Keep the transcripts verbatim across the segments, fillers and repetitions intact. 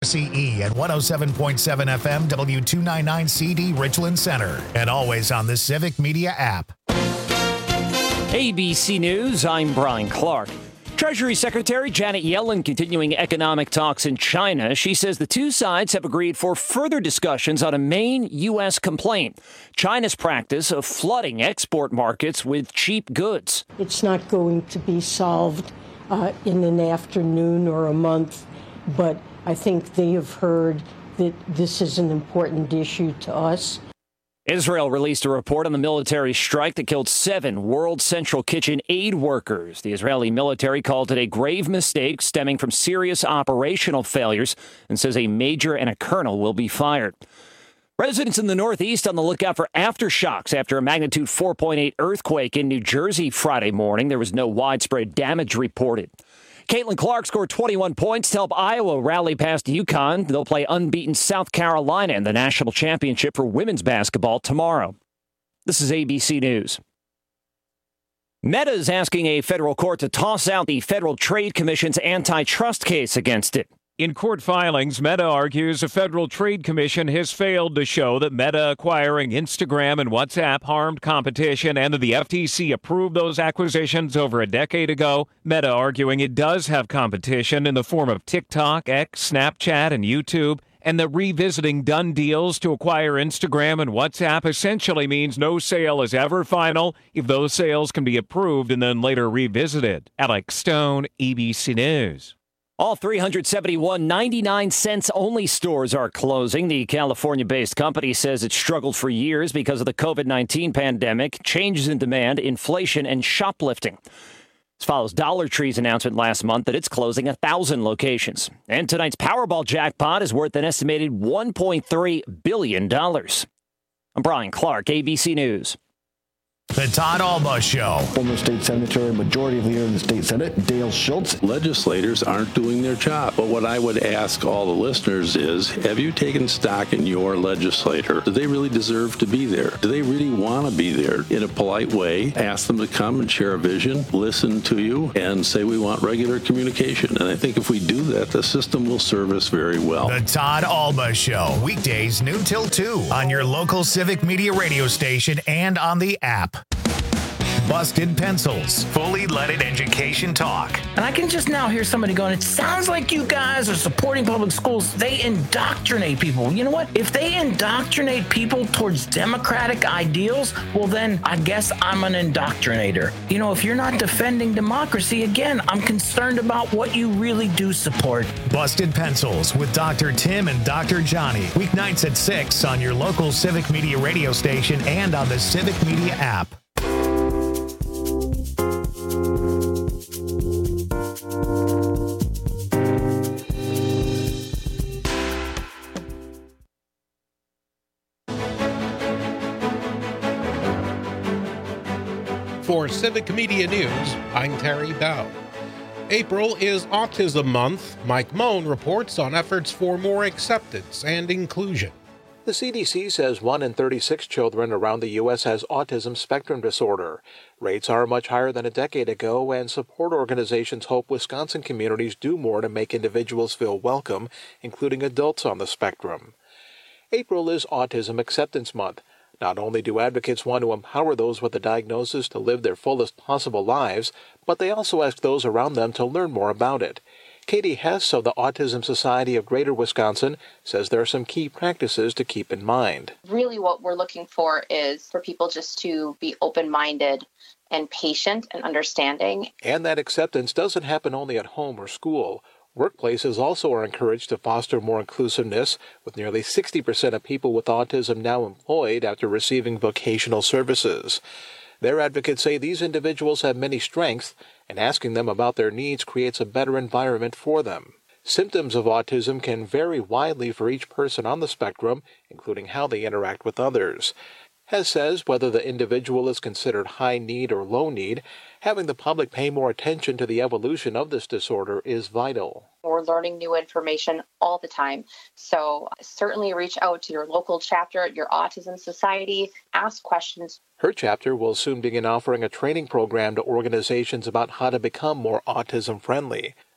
X E E and one oh seven point seven F M W two ninety-nine C D Richland Center. And always on the Civic Media app. A B C News, I'm Brian Clark. Treasury Secretary Janet Yellen continuing economic talks in China. She says the two sides have agreed for further discussions on a main U S complaint, China's practice of flooding export markets with cheap goods. It's not going to be solved uh, in an afternoon or a month, but I think they have heard that this is an important issue to us. Israel released a report on the military strike that killed seven World Central Kitchen aid workers. The Israeli military called it a grave mistake stemming from serious operational failures and says a major and a colonel will be fired. Residents in the Northeast on the lookout for aftershocks after a magnitude four point eight earthquake in New Jersey Friday morning. There was no widespread damage reported. Caitlin Clark scored twenty-one points to help Iowa rally past UConn. They'll play unbeaten South Carolina in the national championship for women's basketball tomorrow. This is A B C News. Meta is asking a federal court to toss out the Federal Trade Commission's antitrust case against it. In court filings, Meta argues a Federal Trade Commission has failed to show that Meta acquiring Instagram and WhatsApp harmed competition and that the F T C approved those acquisitions over a decade ago. Meta arguing it does have competition in the form of TikTok, X, Snapchat, and YouTube, and that revisiting done deals to acquire Instagram and WhatsApp essentially means no sale is ever final if those sales can be approved and then later revisited. Alex Stone, A B C News. All three hundred seventy-one ninety-nine cents only stores are closing. The California-based company says it struggled for years because of the covid nineteen pandemic, changes in demand, inflation, and shoplifting. This follows Dollar Tree's announcement last month that it's closing one thousand locations. And tonight's Powerball jackpot is worth an estimated one point three billion dollars. I'm Brian Clark, A B C News. The Todd Alba Show. Former state senator, majority leader in the state Senate, Dale Schultz. Legislators aren't doing their job. But what I would ask all the listeners is, have you taken stock in your legislator? Do they really deserve to be there? Do they really want to be there? In a polite way, ask them to come and share a vision, listen to you, and say we want regular communication. And I think if we do that, the system will serve us very well. The Todd Alba Show. Weekdays noon till two on your local Civic Media radio station and on the app. Busted Pencils, fully leaded education talk. And I can just now hear somebody going, it sounds like you guys are supporting public schools. They indoctrinate people. You know what? If they indoctrinate people towards democratic ideals, well, then I guess I'm an indoctrinator. You know, if you're not defending democracy, again, I'm concerned about what you really do support. Busted Pencils with Doctor Tim and Doctor Johnny. Weeknights at six on your local Civic Media radio station and on the Civic Media app. For Civic Media News, I'm Terry Bow. April is Autism Month. Mike Moan reports on efforts for more acceptance and inclusion. The C D C says one in thirty-six children around the U S has autism spectrum disorder. Rates are much higher than a decade ago, and support organizations hope Wisconsin communities do more to make individuals feel welcome, including adults on the spectrum. April is Autism Acceptance Month. Not only do advocates want to empower those with the diagnosis to live their fullest possible lives, but they also ask those around them to learn more about it. Katie Hess of the Autism Society of Greater Wisconsin says there are some key practices to keep in mind. Really what we're looking for is for people just to be open-minded and patient and understanding. And that acceptance doesn't happen only at home or school. Workplaces also are encouraged to foster more inclusiveness, with nearly sixty percent of people with autism now employed after receiving vocational services. Their advocates say these individuals have many strengths, and asking them about their needs creates a better environment for them. Symptoms of autism can vary widely for each person on the spectrum, including how they interact with others. Hess says whether the individual is considered high need or low need, having the public pay more attention to the evolution of this disorder is vital. We're learning new information all the time, so certainly reach out to your local chapter at your Autism Society, ask questions. Her chapter will soon begin offering a training program to organizations about how to become more autism-friendly.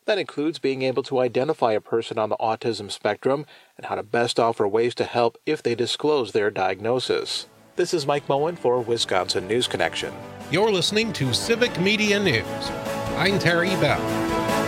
That includes being able to identify a person on the autism spectrum and how to best offer ways to help if they disclose their diagnosis. This is Mike Moen for Wisconsin News Connection. You're listening to Civic Media News. I'm Terry Bell.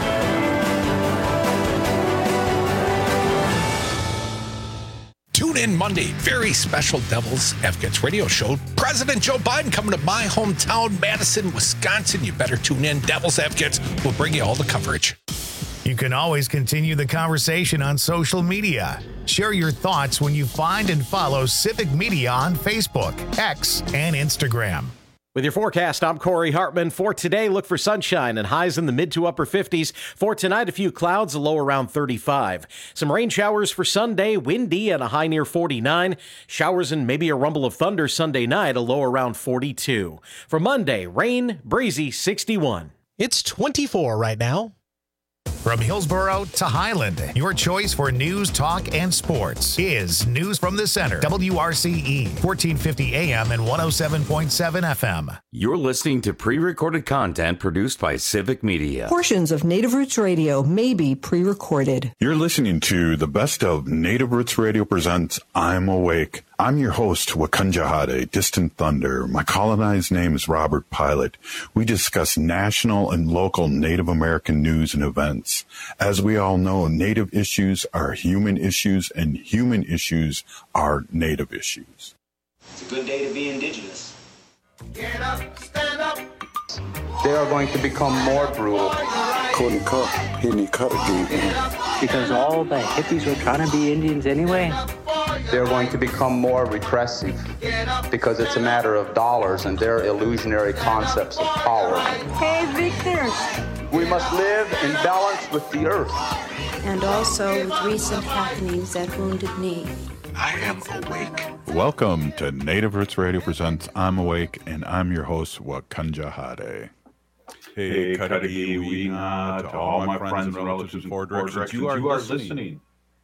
Tune in Monday. Very special Devil's Advocates radio show. President Joe Biden coming to my hometown, Madison, Wisconsin. You better tune in. Devil's Advocates will bring you all the coverage. You can always continue the conversation on social media. Share your thoughts when you find and follow Civic Media on Facebook, X, and Instagram. With your forecast, I'm Corey Hartman. For today, look for sunshine and highs in the mid to upper fifties. For tonight, a few clouds, a low around thirty-five. Some rain showers for Sunday, windy and a high near forty-nine. Showers and maybe a rumble of thunder Sunday night, a low around forty-two. For Monday, rain, breezy, sixty-one. It's twenty-four right now. From Hillsborough to Highland, your choice for news, talk, and sports is News from the Center. W R C E, fourteen fifty A M and one oh seven point seven F M. You're listening to pre-recorded content produced by Civic Media. Portions of Native Roots Radio may be pre-recorded. You're listening to the best of Native Roots Radio presents I'm Awake. I'm your host, Wakanja Hade, Distant Thunder. My colonized name is Robert Pilot. We discuss national and local Native American news and events. As we all know, Native issues are human issues, and human issues are Native issues. It's a good day to be Indigenous. Get up, stand up. They are going to become more brutal. Couldn't cut, hitting cut because all the hippies were trying to be Indians anyway. They're going to become more repressive because it's a matter of dollars and their illusionary concepts of power. Hey, Victor. We must live in balance with the earth. And also with recent happenings at Wounded Knee. I am awake. Welcome to Native Roots Radio presents I'm Awake, and I'm your host, Wakanja Hade. Hey, Kadagi Wina, to all my friends and relatives in four directions. You are listening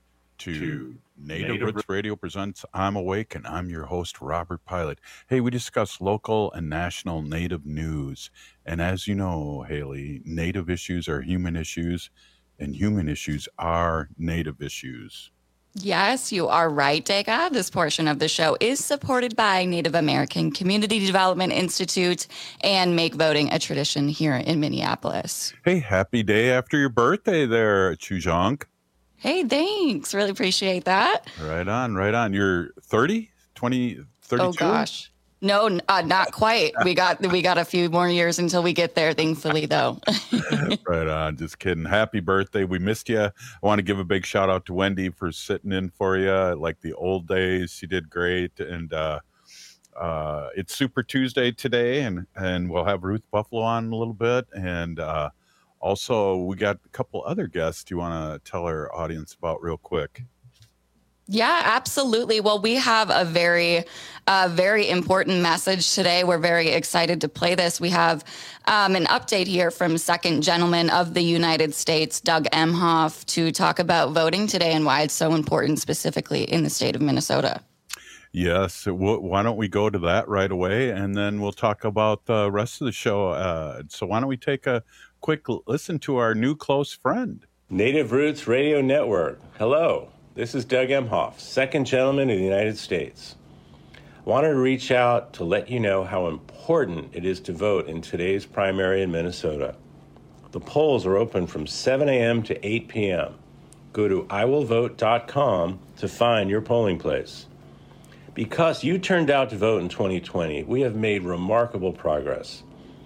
to Native Roots Radio presents I'm Awake, and I'm your host, Robert Pilot. Hey, we discuss local and national Native news. And as you know, Haley, Native issues are human issues, and human issues are Native issues. Yes, you are right, Dega. This portion of the show is supported by Native American Community Development Institute and Make Voting a Tradition here in Minneapolis. Hey, happy day after your birthday there, Chujong. Hey, thanks. Really appreciate that. Right on, right on. You're thirty, twenty, thirty-two? Oh, gosh. No, uh, not quite. We got we got a few more years until we get there, thankfully, though. Right on. Just kidding. Happy birthday. We missed you. I want to give a big shout out to Wendy for sitting in for you like the old days. She did great. And uh, uh, it's Super Tuesday today, and, and we'll have Ruth Buffalo on in a little bit. And uh, also, we got a couple other guests you want to tell our audience about real quick. Yeah, absolutely. Well, we have a very, uh, very important message today. We're very excited to play this. We have um, an update here from Second Gentleman of the United States, Doug Emhoff, to talk about voting today and why it's so important, specifically in the state of Minnesota. Yes. Why don't we go to that right away, and then we'll talk about the rest of the show. Uh, so why don't we take a quick listen to our new close friend? Native Roots Radio Network. Hello. This is Doug Emhoff, Second Gentleman of the United States. I wanted to reach out to let you know how important it is to vote in today's primary in Minnesota. The polls are open from seven a.m. to eight p.m. Go to I will vote dot com to find your polling place. Because you turned out to vote in twenty twenty, we have made remarkable progress.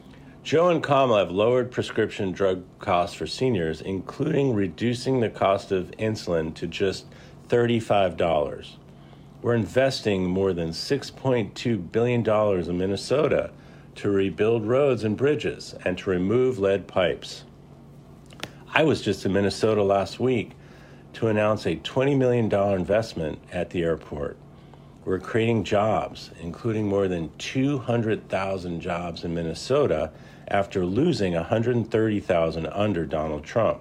Joe and Kamala have lowered prescription drug costs for seniors, including reducing the cost of insulin to just thirty-five dollars. We're investing more than six point two billion dollars in Minnesota to rebuild roads and bridges and to remove lead pipes. I was just in Minnesota last week to announce a twenty million dollars investment at the airport. We're creating jobs, including more than two hundred thousand jobs in Minnesota after losing one hundred thirty thousand under Donald Trump.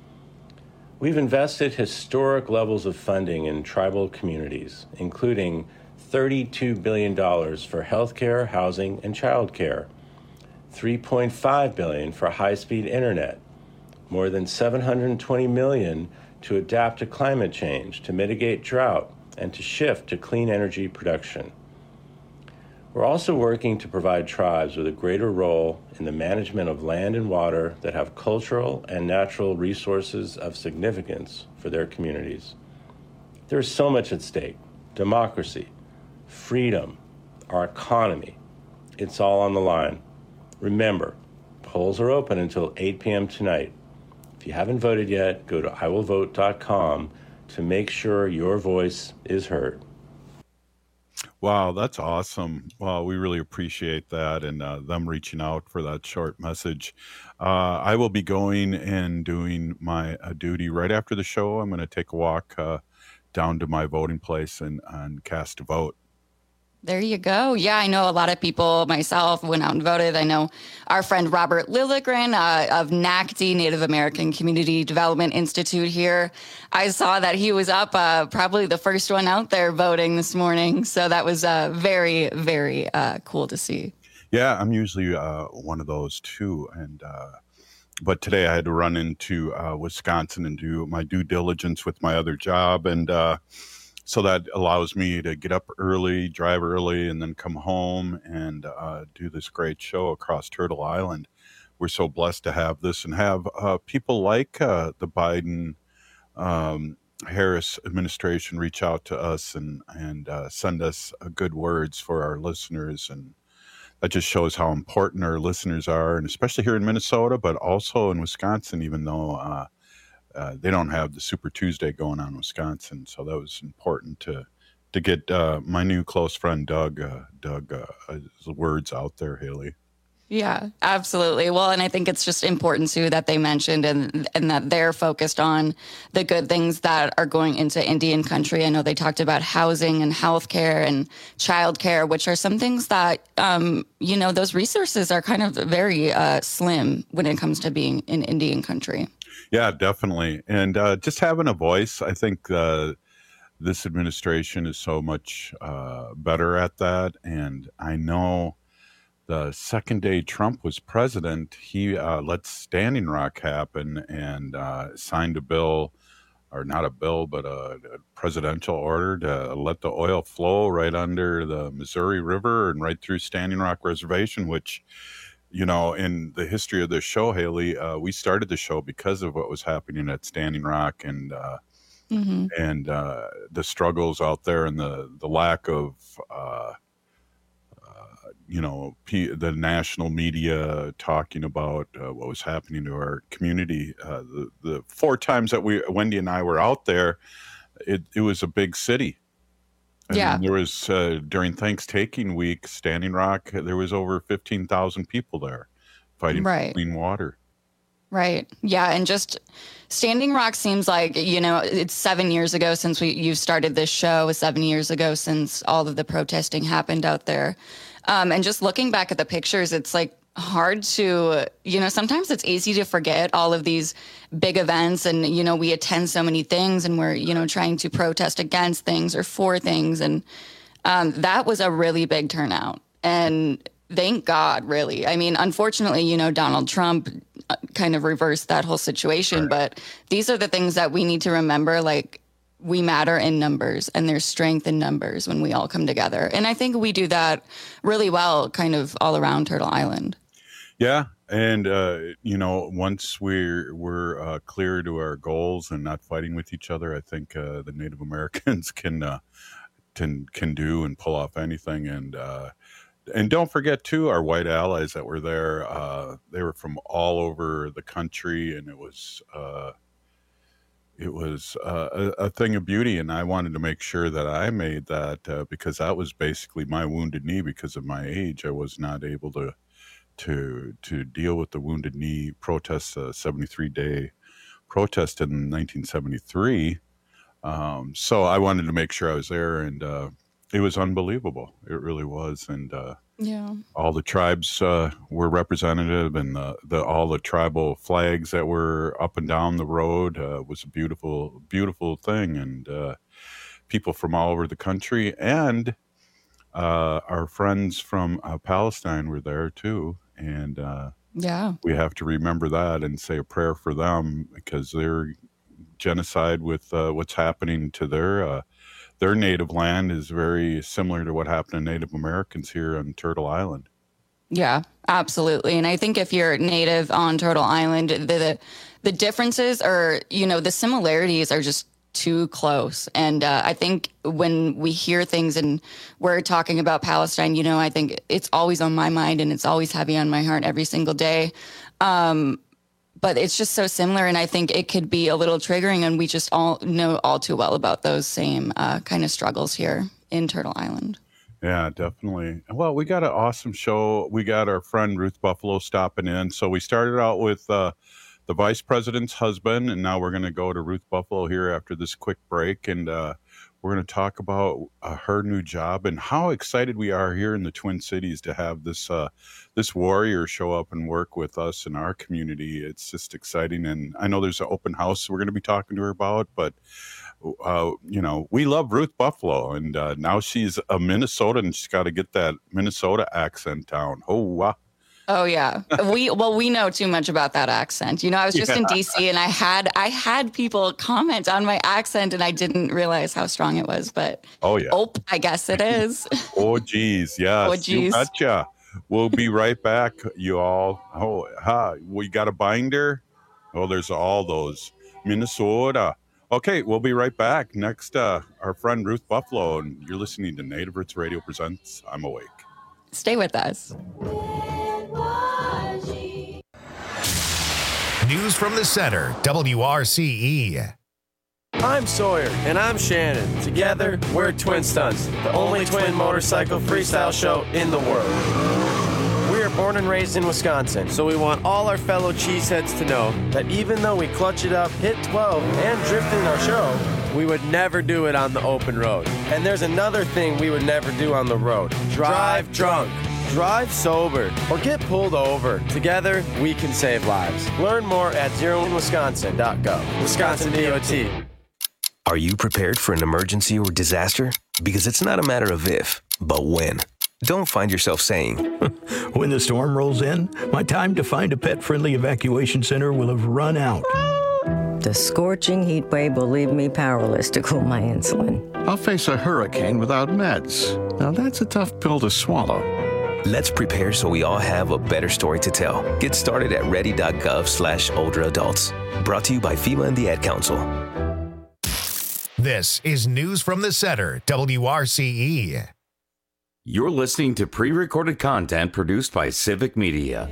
We've invested historic levels of funding in tribal communities, including thirty-two billion dollars for healthcare, housing, and childcare, three point five billion dollars for high-speed internet, more than seven hundred twenty million dollars to adapt to climate change, to mitigate drought, and to shift to clean energy production. We're also working to provide tribes with a greater role in the management of land and water that have cultural and natural resources of significance for their communities. There is so much at stake: democracy, freedom, our economy. It's all on the line. Remember, polls are open until eight p.m. tonight. If you haven't voted yet, go to I will vote dot com to make sure your voice is heard. Wow, that's awesome. Well, we really appreciate that and uh, them reaching out for that short message. Uh, I will be going and doing my uh, duty right after the show. I'm going to take a walk uh, down to my voting place and, and cast a vote. There you go. Yeah, I know a lot of people, myself, went out and voted. I know our friend Robert Lilligren uh, of N A C D, Native American Community Development Institute here. I saw that he was up, uh, probably the first one out there voting this morning. So that was uh, very, very uh, cool to see. Yeah, I'm usually uh, one of those too. And uh, but today I had to run into uh, Wisconsin and do my due diligence with my other job. And uh So that allows me to get up early, drive early, and then come home and uh, do this great show across Turtle Island. We're so blessed to have this and have uh, people like uh, the Biden um, Harris administration reach out to us and, and uh, send us uh, good words for our listeners. And that just shows how important our listeners are, and especially here in Minnesota, but also in Wisconsin, even though uh, Uh, they don't have the Super Tuesday going on in Wisconsin, so that was important to to get uh, my new close friend Doug uh, Doug uh, his words out there, Haley. Yeah, absolutely. Well, and I think it's just important too that they mentioned and and that they're focused on the good things that are going into Indian country. I know they talked about housing and healthcare and childcare, which are some things that um, you know those resources are kind of very uh, slim when it comes to being in Indian country. Yeah, definitely. And uh, just having a voice, I think uh, this administration is so much uh, better at that. And I know the second day Trump was president, he uh, let Standing Rock happen and uh, signed a bill, or not a bill, but a, a presidential order to let the oil flow right under the Missouri River and right through Standing Rock Reservation, which, you know, in the history of this show, Haley, uh, we started the show because of what was happening at Standing Rock and uh, mm-hmm. and uh, the struggles out there and the, the lack of, uh, uh, you know, P- the national media talking about uh, what was happening to our community. Uh, the, the four times that we, Wendy and I were out there, it, it was a big city. I yeah. mean, there was, uh, during Thanksgiving week, Standing Rock, there was over fifteen thousand people there fighting right. for clean water. Right. Yeah. And just Standing Rock seems like, you know, it's seven years ago since we you started this show, seven years ago since all of the protesting happened out there. Um, and just looking back at the pictures, it's like hard to, you know, sometimes it's easy to forget all of these big events and, you know, we attend so many things and we're, you know, trying to protest against things or for things. And um, that was a really big turnout. And thank God, really. I mean, unfortunately, you know, Donald Trump kind of reversed that whole situation. Right. But these are the things that we need to remember, like, we matter in numbers and there's strength in numbers when we all come together. And I think we do that really well kind of all around Turtle Island. Yeah. And, uh, you know, once we're, we're uh, clear to our goals and not fighting with each other, I think uh, the Native Americans can, uh, can, can do and pull off anything. And, uh, and don't forget, too, our white allies that were there. Uh, they were from all over the country, and it was uh, it was uh, a, a thing of beauty. And I wanted to make sure that I made that uh, because that was basically my wounded knee. Because of my age, I was not able to to to deal with the wounded knee protest, uh, seventy-three day protest in nineteen seventy-three. Um, so I wanted to make sure I was there, and uh, it was unbelievable. It really was. And uh, yeah, all the tribes uh, were representative, and the, the all the tribal flags that were up and down the road uh, was a beautiful, beautiful thing. And uh, people from all over the country, and uh, our friends from uh, Palestine were there too. And uh, Yeah. We have to remember that and say a prayer for them, because their genocide with uh, what's happening to their uh, their native land is very similar to what happened to Native Americans here on Turtle Island. Yeah, absolutely. And I think if you're native on Turtle Island, the, the the differences are, you know, the similarities are just too close. And uh, I think when we hear things and we're talking about Palestine, you know, I think it's always on my mind and it's always heavy on my heart every single day. Um, but it's just so similar. And I think it could be a little triggering. And we just all know all too well about those same uh, kind of struggles here in Turtle Island. Yeah, definitely. Well, we got an awesome show. We got our friend Ruth Buffalo stopping in. So we started out with uh, the vice president's husband, and now we're going to go to Ruth Buffalo here after this quick break. And uh, we're going to talk about uh, her new job and how excited we are here in the Twin Cities to have this uh, this warrior show up and work with us in our community. It's just exciting. And I know there's an open house we're going to be talking to her about, but Uh, you know, we love Ruth Buffalo, and uh, now she's a Minnesotan, and she's got to get that Minnesota accent down. Oh, wow. Oh, yeah. we well, we know too much about that accent. You know, I was just yeah. in D C and I had I had people comment on my accent, and I didn't realize how strong it was. But oh, yeah. Oh, I guess it is. oh, geez. Yes. Oh, geez. You betcha. We'll be right back, you all. Oh, ha. We got a binder. Oh, there's all those. Minnesota. Okay, we'll be right back. Next, uh, our friend Ruth Buffalo, and you're listening to Native Roots Radio Presents I'm Awake. Stay with us. News from the center, W R C E. I'm Sawyer. And I'm Shannon. Together, we're Twin Stunts, the only twin motorcycle freestyle show in the world. We are born and raised in Wisconsin, so we want all our fellow cheeseheads to know that even though we clutch it up, hit twelve, and drift in our show, we would never do it on the open road. And there's another thing we would never do on the road. Drive drunk. Drive sober. Or get pulled over. Together, we can save lives. Learn more at zero in wisconsin dot gov. Wisconsin D O T. Are you prepared for an emergency or disaster? Because it's not a matter of if, but when. Don't find yourself saying, when the storm rolls in, my time to find a pet-friendly evacuation center will have run out. The scorching heat wave will leave me powerless to cool my insulin. I'll face a hurricane without meds. Now that's a tough pill to swallow. Let's prepare so we all have a better story to tell. Get started at ready.gov slash older adults. Brought to you by FEMA and the Ad Council. This is News from the Center, W R C E. You're listening to pre-recorded content produced by Civic Media.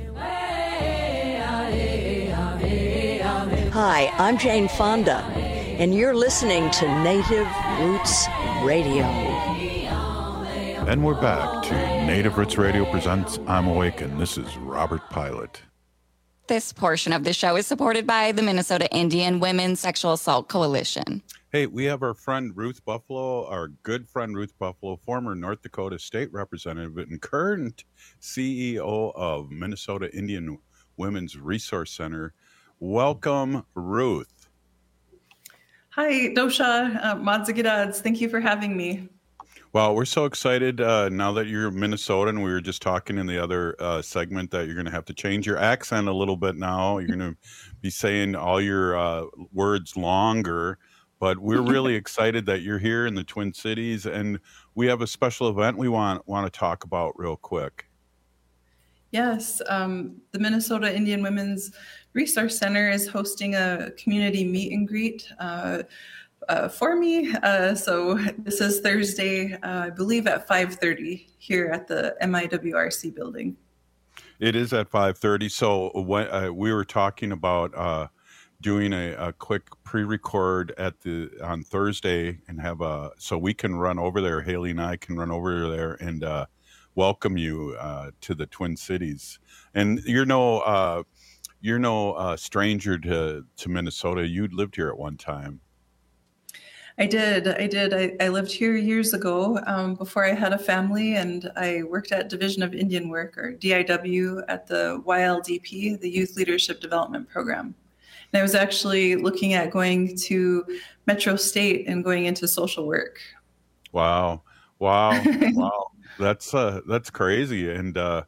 Hi, I'm Jane Fonda, and you're listening to Native Roots Radio. And we're back to Native Roots Radio Presents I'm Awake, and this is Robert Pilot. This portion of the show is supported by the Minnesota Indian Women's Sexual Assault Coalition. Hey, we have our friend Ruth Buffalo, our good friend Ruth Buffalo, former North Dakota State Representative and current C E O of Minnesota Indian Women's Resource Center. Welcome, Ruth. Hi, Dosha, uh, Madzigidads. Thank you for having me. Well, we're so excited uh, now that you're Minnesotan. We were just talking in the other uh, segment that you're going to have to change your accent a little bit now. You're going to be saying all your uh, words longer. But we're really excited that you're here in the Twin Cities, and we have a special event we want want to talk about real quick. Yes, um, the Minnesota Indian Women's Resource Center is hosting a community meet and greet uh, uh, for me. Uh, so this is Thursday, uh, I believe at five thirty here at the M I W R C building. It is at five thirty. So when, uh, we were talking about uh, doing a, a quick pre-record at the on Thursday and have a so we can run over there. Haley and I can run over there and uh, welcome you uh, to the Twin Cities. And you're no uh, you're no uh, stranger to to Minnesota. You lived here at one time. I did. I did. I, I lived here years ago um, before I had a family, and I worked at Division of Indian Work, or D I W, at the Y L D P, the Youth Leadership Development Program. And I was actually looking at going to Metro State and going into social work. Wow. Wow. Wow. That's uh, that's crazy. And uh,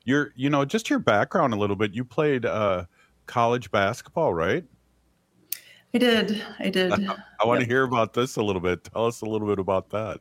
your, you know, just your background a little bit. You played uh, college basketball, right? I did. I did. I, I want yep. to hear about this a little bit. Tell us a little bit about that.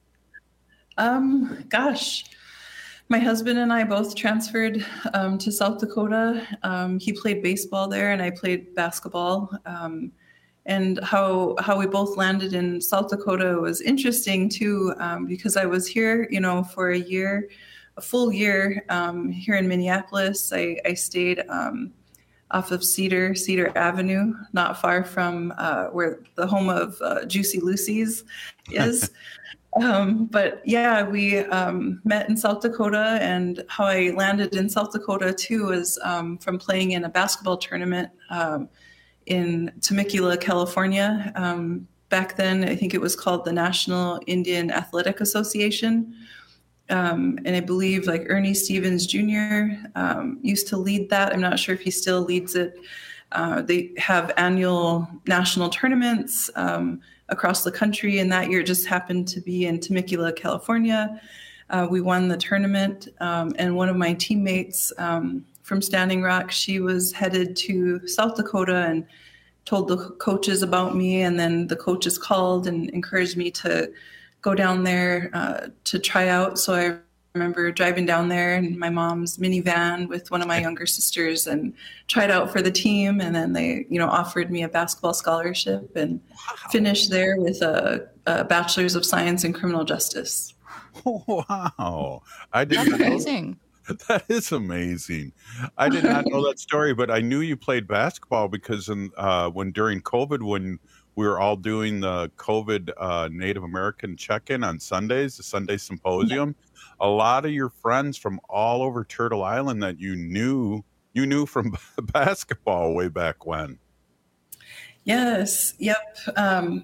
Um, gosh, my husband and I both transferred um, to South Dakota. Um, he played baseball there, and I played basketball. Um, and how how we both landed in South Dakota was interesting too, um, because I was here, you know, for a year, a full year um, here in Minneapolis. I, I stayed um, off of Cedar Cedar Avenue, not far from uh, where the home of uh, Juicy Lucy's is. Um, but yeah, we um, met in South Dakota, and how I landed in South Dakota too was um, from playing in a basketball tournament um, in Temecula, California. Um, back then, I think it was called the National Indian Athletic Association. Um, and I believe like Ernie Stevens Junior Um, used to lead that. I'm not sure if he still leads it. Uh, they have annual national tournaments um, across the country, and that year just happened to be in Temecula, California. Uh, we won the tournament, um, and one of my teammates um, from Standing Rock, she was headed to South Dakota and told the coaches about me, and then the coaches called and encouraged me to go down there uh, to try out. So I remember driving down there in my mom's minivan with one of my younger sisters and tried out for the team. And then they, you know, offered me a basketball scholarship and wow. finished there with a, a bachelor's of science in criminal justice. Wow. I did That's not amazing. Know, that is amazing. I did not know that story, but I knew you played basketball because in, uh, when during COVID, when we were all doing the COVID uh, Native American check-in on Sundays, the Sunday Symposium, yeah. a lot of your friends from all over Turtle Island that you knew, you knew from basketball way back when. Yes. Yep. Um,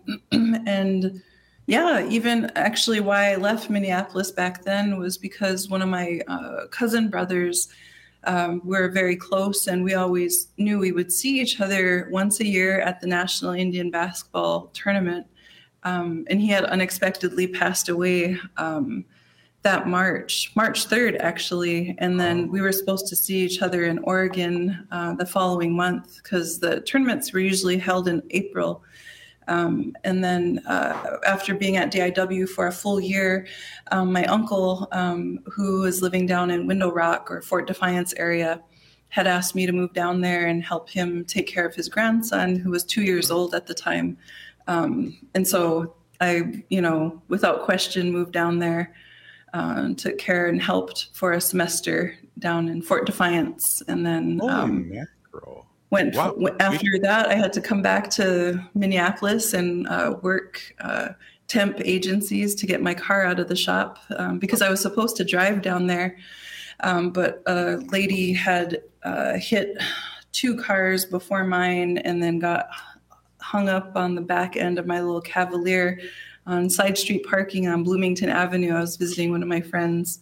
and yeah, even actually why I left Minneapolis back then was because one of my uh, cousin brothers um, were very close, and we always knew we would see each other once a year at the National Indian Basketball Tournament. Um, and he had unexpectedly passed away um, that March, March third, actually. And then we were supposed to see each other in Oregon uh, the following month, because the tournaments were usually held in April. Um, and then uh, after being at D I W for a full year, um, my uncle, um, who was living down in Window Rock or Fort Defiance area, had asked me to move down there and help him take care of his grandson, who was two years old at the time. Um, and so I, you know, without question, moved down there, uh, took care and helped for a semester down in Fort Defiance. And then um, mackerel. went wow. after that, I had to come back to Minneapolis and uh, work uh, temp agencies to get my car out of the shop um, because I was supposed to drive down there. Um, but a lady had uh, hit two cars before mine and then got hung up on the back end of my little Cavalier on side street parking on Bloomington Avenue. I was visiting one of my friends.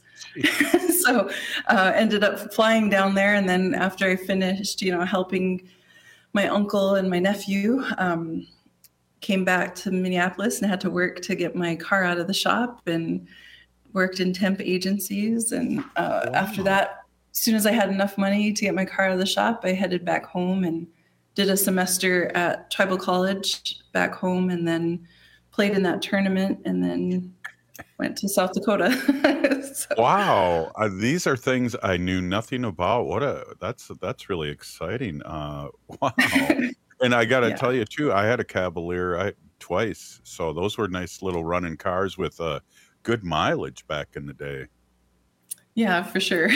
so uh, ended up flying down there. And then after I finished, you know, helping my uncle and my nephew, um, came back to Minneapolis and had to work to get my car out of the shop and worked in temp agencies. And uh, wow. after that, as soon as I had enough money to get my car out of the shop, I headed back home and did a semester at Tribal College back home, and then played in that tournament, and then went to South Dakota. so. Wow, uh, these are things I knew nothing about. What a that's that's really exciting. Uh, wow, and I got to yeah. tell you too, I had a Cavalier I, twice, so those were nice little running cars with uh, good mileage back in the day. Yeah, for sure.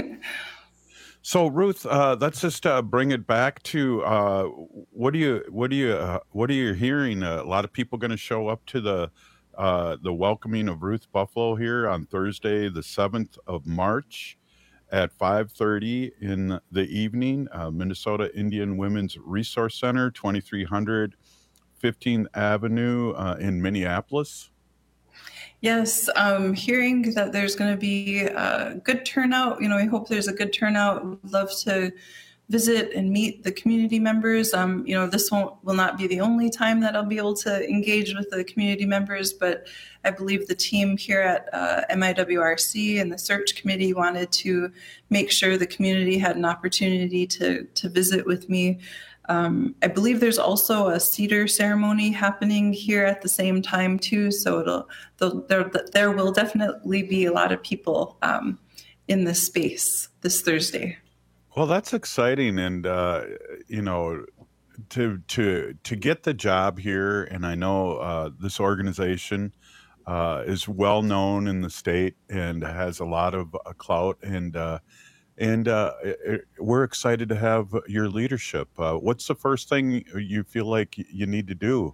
So Ruth, uh, let's just uh, bring it back to uh, what do you what do you uh, what are you hearing? Uh, a lot of people going to show up to the uh, the welcoming of Ruth Buffalo here on Thursday, the seventh of March, at five thirty in the evening. Uh, Minnesota Indian Women's Resource Center, twenty-three hundred fifteenth Avenue uh, in Minneapolis. Yes, um, hearing that there's going to be a good turnout. You know, I hope there's a good turnout. We'd love to visit and meet the community members. Um, you know, this won't will not be the only time that I'll be able to engage with the community members, but I believe the team here at uh, M I W R C and the search committee wanted to make sure the community had an opportunity to to visit with me. Um, I believe there's also a cedar ceremony happening here at the same time too, so it'll there there will definitely be a lot of people um, in this space this Thursday. Well, that's exciting, and uh, you know, to to to get the job here, and I know uh, this organization uh, is well known in the state and has a lot of uh, clout, and uh, and uh, it, we're excited to have your leadership. Uh, what's the first thing you feel like you need to do?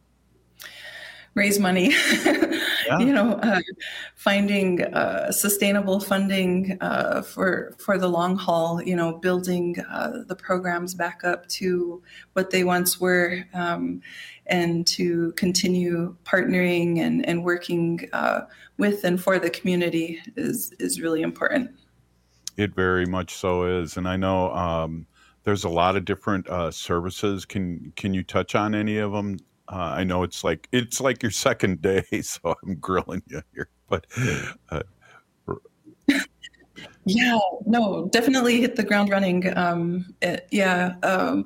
Raise money, yeah. you know, uh, finding uh, sustainable funding uh, for for the long haul. You know, building uh, the programs back up to what they once were, um, and to continue partnering and and working uh, with and for the community is is really important. It very much so is, and I know um, there's a lot of different uh, services. Can can you touch on any of them? Uh, I know it's like it's like your second day, so I'm grilling you here. But uh, yeah, no, definitely hit the ground running. Um, it, yeah, um,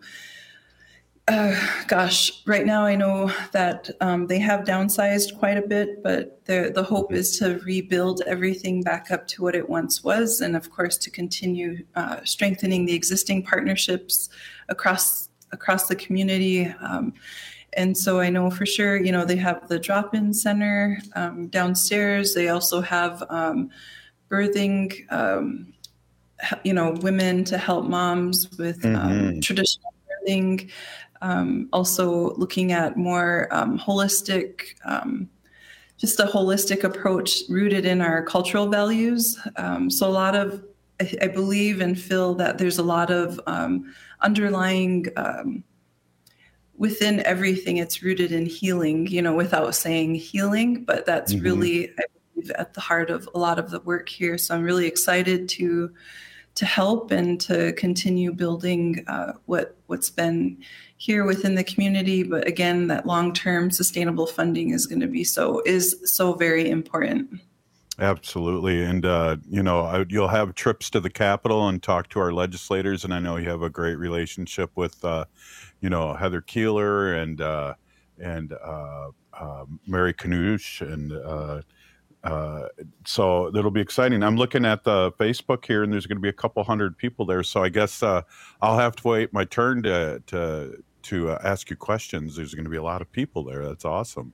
uh, gosh, right now I know that um, they have downsized quite a bit, but the the hope is to rebuild everything back up to what it once was, and of course to continue uh, strengthening the existing partnerships across across the community. Um, And so I know for sure, you know, they have the drop-in center um, downstairs. They also have um, birthing, um, you know, women to help moms with mm-hmm. um, traditional birthing. Um, also looking at more um, holistic, um, just a holistic approach rooted in our cultural values. Um, so a lot of, I, I believe and feel that there's a lot of um, underlying um, within everything, it's rooted in healing, you know, without saying healing, but that's mm-hmm. really, I believe, at the heart of a lot of the work here. So I'm really excited to to help and to continue building uh, what, what's been here within the community. But again, that long-term sustainable funding is going to be so, is so very important. Absolutely. And, uh, you know, you'll have trips to the Capitol and talk to our legislators. And I know you have a great relationship with, uh, you know, Heather Keeler and uh, and uh, uh, Mary Knoosh. And uh, uh, so it'll be exciting. I'm looking at the Facebook here, and there's going to be a couple hundred people there. So I guess uh, I'll have to wait my turn to, to, to uh, ask you questions. There's going to be a lot of people there. That's awesome.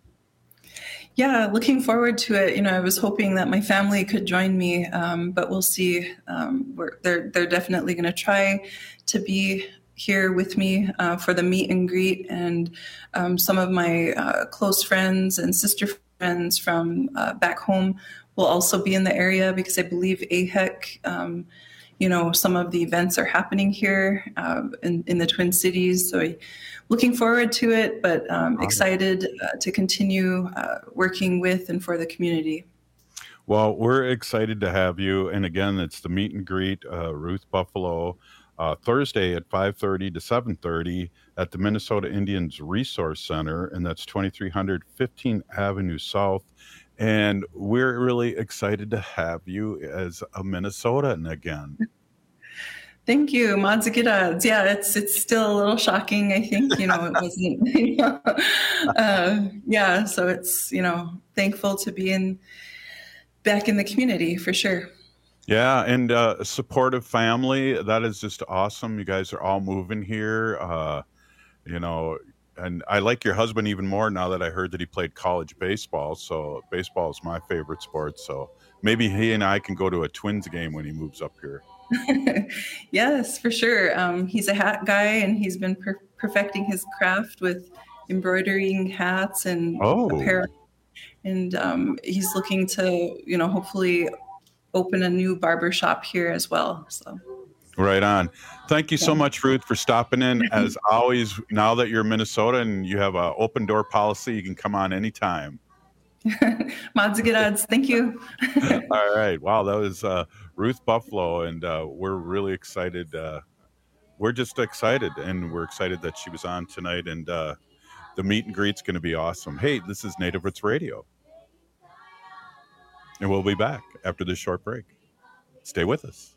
Yeah, looking forward to it. You know, I was hoping that my family could join me, um, but we'll see. Um, we're, they're they're definitely going to try to be here with me uh, for the meet and greet, and um, some of my uh, close friends and sister friends from uh, back home will also be in the area because I believe A H E C. Um, you know, some of the events are happening here uh, in, in the Twin Cities. So I, looking forward to it, but um, excited uh, to continue uh, working with and for the community. Well, we're excited to have you. And again, it's the meet and greet, uh, Ruth Buffalo, uh, Thursday at five thirty to seven thirty at the Minnesota Indians Resource Center. And that's twenty-three hundred fifteenth Avenue South. And we're really excited to have you as a Minnesotan again. Thank you, Madzigidads. Yeah, it's it's still a little shocking. I think, you know, it wasn't, you know, uh, yeah. So it's, you know, thankful to be in back in the community for sure. Yeah, and uh, supportive family. That is just awesome. You guys are all moving here. Uh, you know. And I like your husband even more now that I heard that he played college baseball. So baseball is my favorite sport. So maybe he and I can go to a Twins game when he moves up here. Yes, for sure. Um, he's a hat guy, and he's been per- perfecting his craft with embroidering hats and oh. apparel. And um, he's looking to, you know, hopefully open a new barber shop here as well. So. Right on. Thank you so much, Ruth, for stopping in. As always, now that you're in Minnesota and you have an open door policy, you can come on anytime. Madzigidads, thank you. All right. Wow, that was uh, Ruth Buffalo, and uh, we're really excited uh, we're just excited, and we're excited that she was on tonight, and uh, the meet and greet's going to be awesome. Hey, this is Native Roots Radio, and we'll be back after this short break. Stay with us.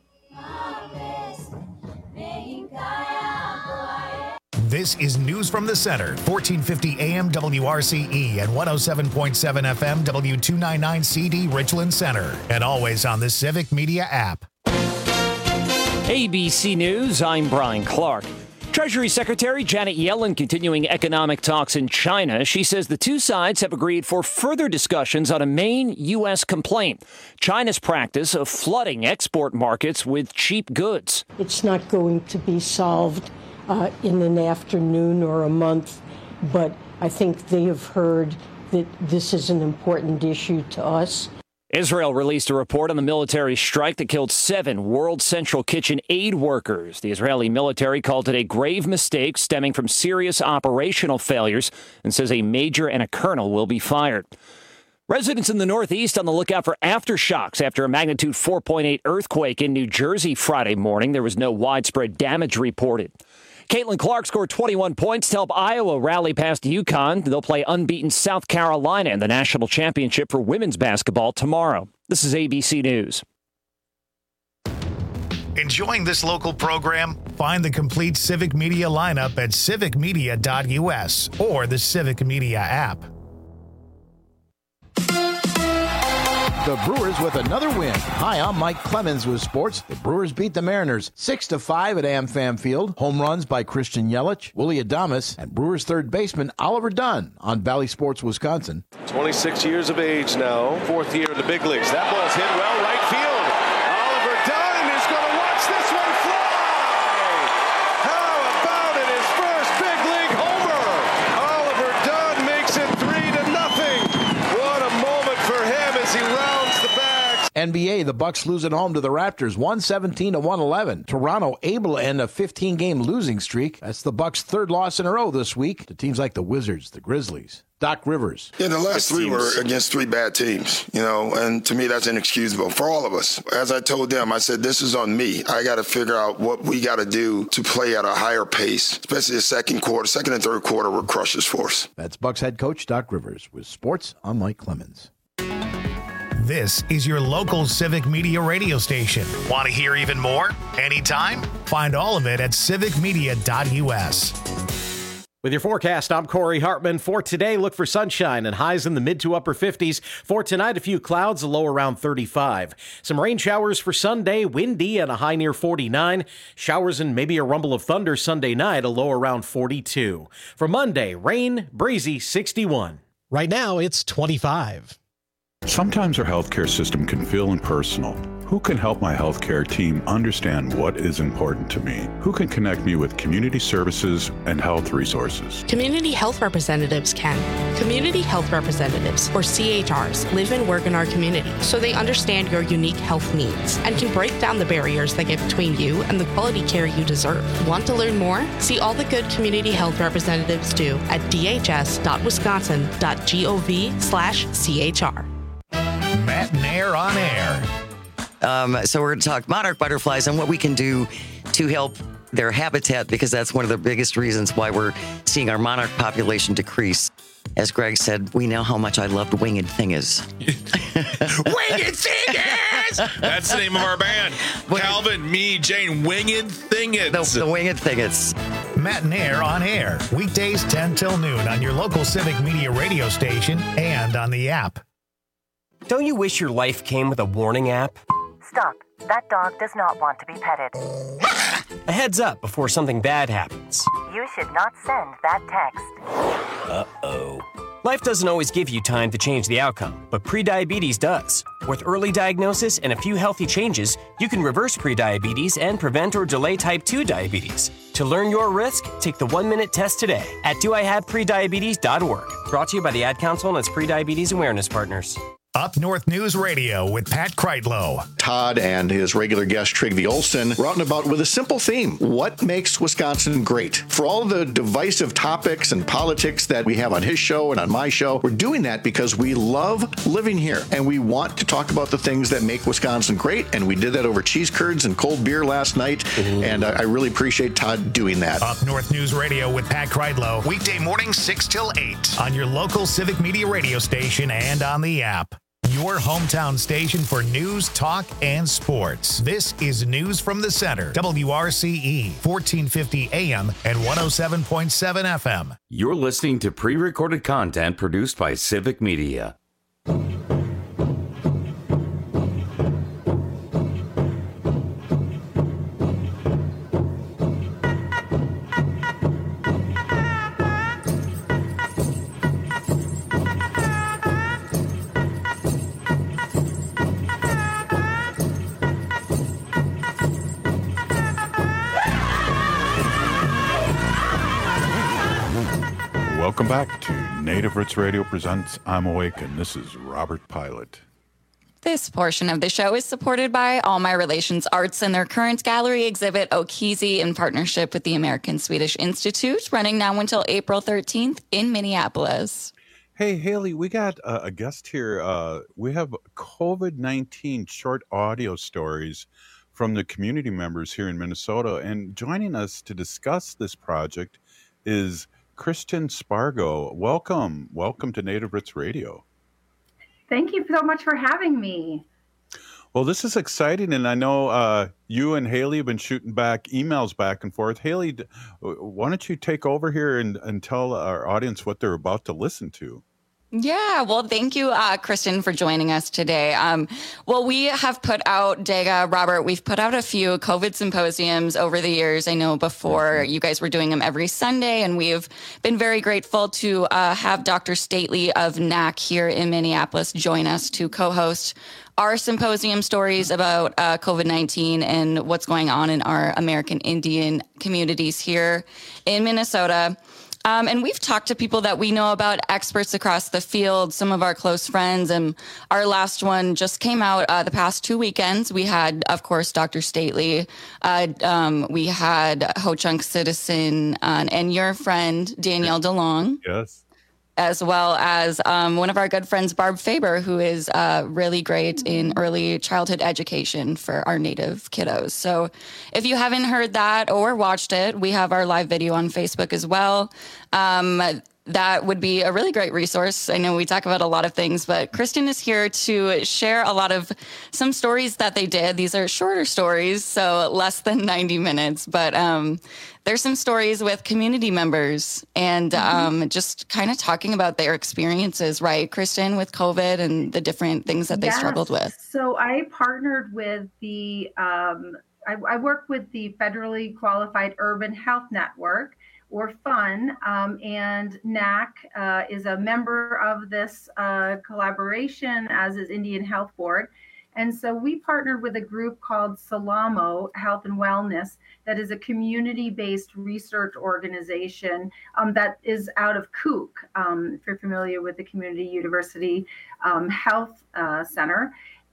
This is News from the Center, fourteen fifty A M W R C E and one oh seven point seven F M W two ninety-nine C D Richland Center, and always on the Civic Media app. A B C News, I'm Brian Clark. Treasury Secretary Janet Yellen continuing economic talks in China. She says the two sides have agreed for further discussions on a main U S complaint, China's practice of flooding export markets with cheap goods. It's not going to be solved uh, in an afternoon or a month, but I think they have heard that this is an important issue to us. Israel released a report on the military strike that killed seven World Central Kitchen aid workers. The Israeli military called it a grave mistake stemming from serious operational failures and says a major and a colonel will be fired. Residents in the Northeast on the lookout for aftershocks after a magnitude four point eight earthquake in New Jersey Friday morning. There was no widespread damage reported. Caitlin Clark scored twenty-one points to help Iowa rally past UConn. They'll play unbeaten South Carolina in the national championship for women's basketball tomorrow. This is A B C News. Enjoying this local program? Find the complete Civic Media lineup at civic media dot U S or the Civic Media app. The Brewers with another win. Hi, I'm Mike Clemens with sports. The Brewers beat the Mariners six to five at AmFam Field. Home runs by Christian Yelich, Willie Adames, and Brewers third baseman Oliver Dunn on Valley Sports Wisconsin. twenty-six years of age now, fourth year in the big leagues. That ball's hit well right field. Oliver Dunn is going to watch this one fly. How about it? His first big league homer. Oliver Dunn makes it three to nothing. What a moment for him as he rounds the bags. N B A, the Bucks lose at home to the Raptors, one seventeen to one eleven. Toronto able to end a fifteen-game losing streak. That's the Bucks' third loss in a row this week to teams like the Wizards, the Grizzlies. Doc Rivers. Yeah, the last three were against three bad teams, you know, and to me that's inexcusable for all of us. As I told them, I said, this is on me. I got to figure out what we got to do to play at a higher pace, especially the second quarter. Second and third quarter were crushes for us. That's Bucks head coach Doc Rivers with sports. I'm Mike Clemens. This is your local Civic Media radio station. Want to hear even more? Anytime? Find all of it at civic media dot U S. With your forecast, I'm Corey Hartman. For today, look for sunshine and highs in the mid to upper fifties. For tonight, a few clouds, a low around thirty-five. Some rain showers for Sunday, windy and a high near forty-nine. Showers and maybe a rumble of thunder Sunday night, a low around forty-two. For Monday, rain, breezy, sixty-one. Right now, it's twenty-five. Sometimes our healthcare system can feel impersonal. Who can help my healthcare team understand what is important to me? Who can connect me with community services and health resources? Community health representatives can. Community health representatives, or C H Rs, live and work in our community, so they understand your unique health needs and can break down the barriers that get between you and the quality care you deserve. Want to learn more? See all the good community health representatives do at d h s dot wisconsin dot gov slash C H R. Matt Nair on air. Um, so we're going to talk monarch butterflies and what we can do to help their habitat, because that's one of the biggest reasons why we're seeing our monarch population decrease. As Greg said, we know how much I loved Winged Thingers. Winged Thingers! That's the name of our band. Calvin, me, Jane, Winged Thingers. The, the Winged Thingers. Matt Nair on air. Weekdays ten till noon on your local Civic Media radio station and on the app. Don't you wish your life came with a warning app? Stop. That dog does not want to be petted. A heads up before something bad happens. You should not send that text. Uh-oh. Life doesn't always give you time to change the outcome, but prediabetes does. With early diagnosis and a few healthy changes, you can reverse prediabetes and prevent or delay type two diabetes. To learn your risk, take the one-minute test today at do I have prediabetes dot org. Brought to you by the Ad Council and its Prediabetes Awareness Partners. Up North News Radio with Pat Kreitlow. Todd and his regular guest, Trygve Olsen, were out and about with a simple theme. What makes Wisconsin great? For all the divisive topics and politics that we have on his show and on my show, we're doing that because we love living here and we want to talk about the things that make Wisconsin great. And we did that over cheese curds and cold beer last night. Mm-hmm. And I, I really appreciate Todd doing that. Up North News Radio with Pat Kreitlow, weekday mornings six till eight on your local Civic Media radio station and on the app. Your hometown station for news, talk, and sports. This is News from the Center. W R C E, fourteen fifty A M and one oh seven point seven F M. You're listening to pre-recorded content produced by Civic Media. Welcome back to Native Roots Radio presents I'm Awake, and this is Robert Pilot. This portion of the show is supported by All My Relations Arts and their current gallery exhibit, Okizi, in partnership with the American Swedish Institute, running now until April thirteenth in Minneapolis. Hey, Haley, we got uh, a guest here. Uh, we have COVID nineteen short audio stories from the community members here in Minnesota, and joining us to discuss this project is Kristen Spargo. Welcome. Welcome to Native Roots Radio. Thank you so much for having me. Well, this is exciting, and I know uh, you and Haley have been shooting back emails back and forth. Haley, why don't you take over here and, and tell our audience what they're about to listen to? Yeah, well, thank you, uh, Kristen, for joining us today. Um, well, we have put out, Dega, Robert, we've put out a few COVID symposiums over the years. I know before you guys were doing them every Sunday, and we've been very grateful to uh, have Doctor Stately of N A C here in Minneapolis join us to co-host our symposium stories about uh, COVID nineteen and what's going on in our American Indian communities here in Minnesota. Um, and we've talked to people that we know about, experts across the field, some of our close friends. And our last one just came out uh, the past two weekends. We had, of course, Doctor Stately. Uh, um, we had Ho Chunk Citizen uh, and your friend, Danielle DeLong. Yes. As well as um, one of our good friends, Barb Faber, who is uh, really great in early childhood education for our Native kiddos. So if you haven't heard that or watched it, we have our live video on Facebook as well. Um, that would be a really great resource. I know we talk about a lot of things, but Kristen is here to share a lot of some stories that they did. These are shorter stories, so less than ninety minutes, but um, there's some stories with community members and mm-hmm. um, just kind of talking about their experiences, right, Kristen, with COVID and the different things that they yes. struggled with. So I partnered with the, um, I, I work with the Federally Qualified Urban Health Network, or FUN, um, and N A C uh, is a member of this uh, collaboration, as is Indian Health Board. And so we partnered with a group called Salamo Health and Wellness that is a community-based research organization um, that is out of Kook, um, if you're familiar with the Community University um, Health uh, Center.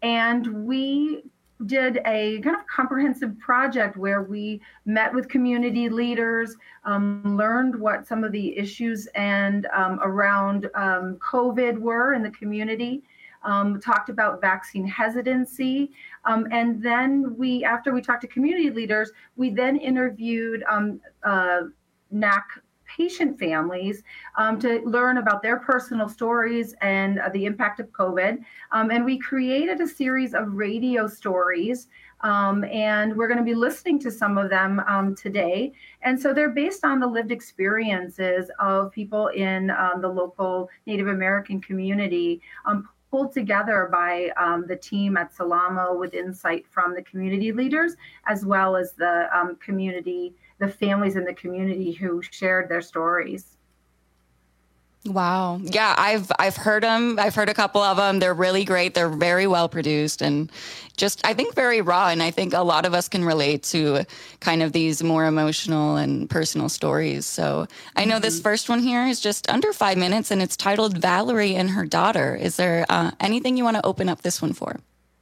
And we did a kind of comprehensive project where we met with community leaders, um, learned what some of the issues and um, around um, COVID were in the community, um, talked about vaccine hesitancy. Um, and then we, after we talked to community leaders, we then interviewed um, uh, N A C patient families um, to learn about their personal stories and uh, the impact of COVID. Um, and we created a series of radio stories, um, and we're going to be listening to some of them um, today. And so they're based on the lived experiences of people in um, the local Native American community, um, pulled together by um, the team at Salamo with insight from the community leaders, as well as the um, community the families in the community who shared their stories. Wow. Yeah, I've I've heard them. I've heard a couple of them. They're really great. They're very well produced and just, I think, very raw. And I think a lot of us can relate to kind of these more emotional and personal stories. So I know mm-hmm. this first one here is just under five minutes and it's titled Valerie and Her Daughter. Is there uh, anything you want to open up this one for?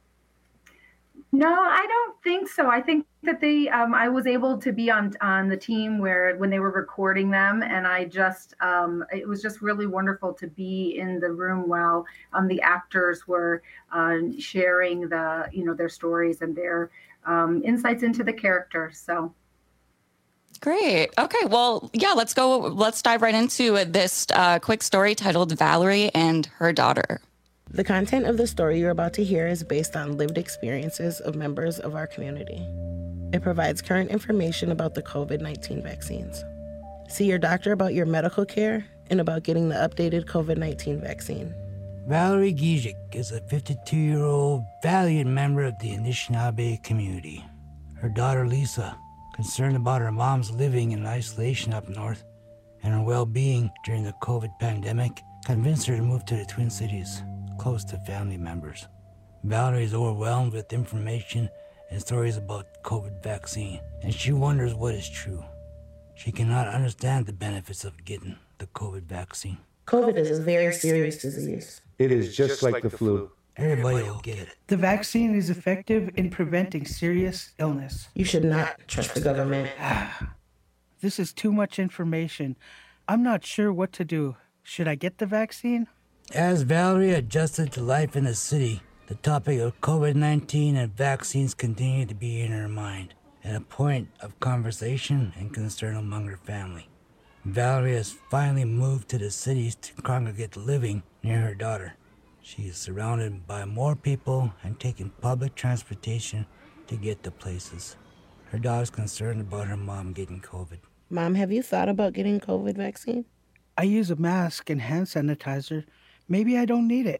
No, I don't think so. I think that they, um, I was able to be on on the team where when they were recording them, and I just, um, it was just really wonderful to be in the room while um, the actors were uh, sharing the, you know, their stories and their um, insights into the characters. So. Great. Okay. Well, yeah, let's go. Let's dive right into this uh, quick story titled Valerie and Her Daughter. The content of the story you're about to hear is based on lived experiences of members of our community. It provides current information about the covid nineteen vaccines. See your doctor about your medical care and about getting the updated covid nineteen vaccine. Valerie Gizik is a fifty-two-year-old valiant member of the Anishinaabe community. Her daughter Lisa, concerned about her mom's living in isolation up north and her well-being during the COVID pandemic, convinced her to move to the Twin Cities, close to family members. Valerie is overwhelmed with information and stories about COVID vaccine, and she wonders what is true. She cannot understand the benefits of getting the COVID vaccine. COVID is a very serious disease. It is just like the flu. Everybody will get it. The vaccine is effective in preventing serious illness. You should not trust the government. This is too much information. I'm not sure what to do. Should I get the vaccine? As Valerie adjusted to life in the city, the topic of COVID nineteen and vaccines continued to be in her mind, and a point of conversation and concern among her family. Valerie has finally moved to the cities to congregate living near her daughter. She is surrounded by more people and taking public transportation to get to places. Her daughter's concerned about her mom getting COVID. Mom, have you thought about getting COVID vaccine? I use a mask and hand sanitizer. Maybe I don't need it.